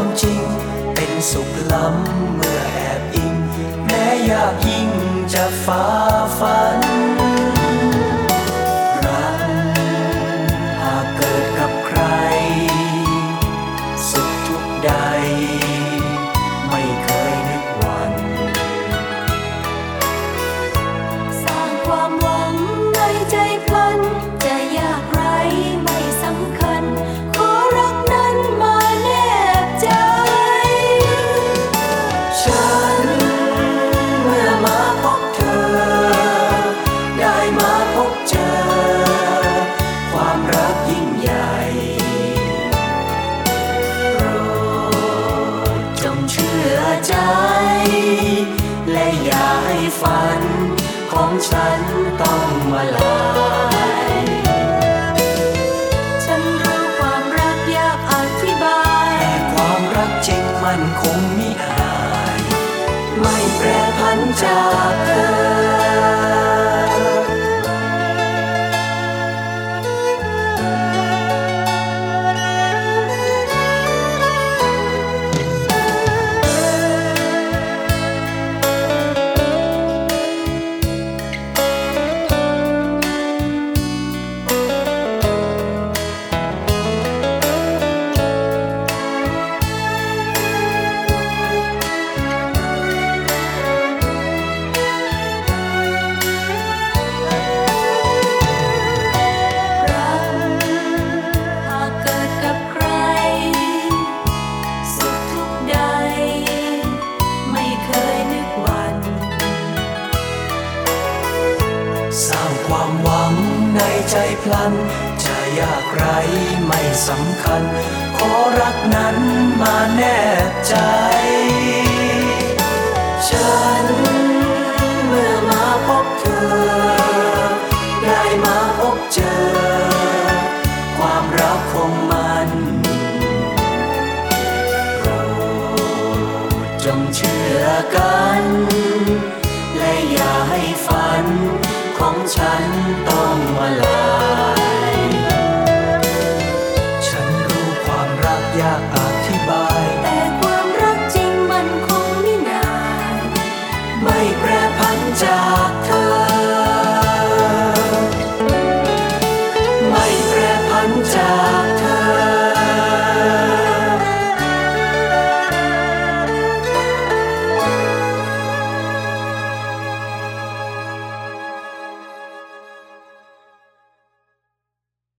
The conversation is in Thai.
ความจริงเป็นสุขล้ำเมื่อแอบอิงแม้ยากยิ่งจะฝ่าฟันรักหากเกิดกับใครสุขทุกข์ใดไม่เคยนึกหวั่นสร้างความหวังในใจพลันจะยากไรไม่สำคัญขอรักนั้นมาแนบใจฉันเมื่อมาพบเธอได้มาพบเจอความรักยิ่งใหญ่โปรดจงเชื่อใจและอย่าให้ฝันของฉันต้องมาลายฉันรู้ความรักยากอธิบายแต่ความรักจริงมันคงมิหายไม่แปรผันจากเธอสร้างความหวังในใจพลันจะยากไรไม่สำคัญขอรักนั้นมาแนบใจฉันเมื่อมาพบเธอได้มาพบเจอความรักคงมันโปรดจงเชื่อกันและอย่าให้ฝันของฉันต้องมาลา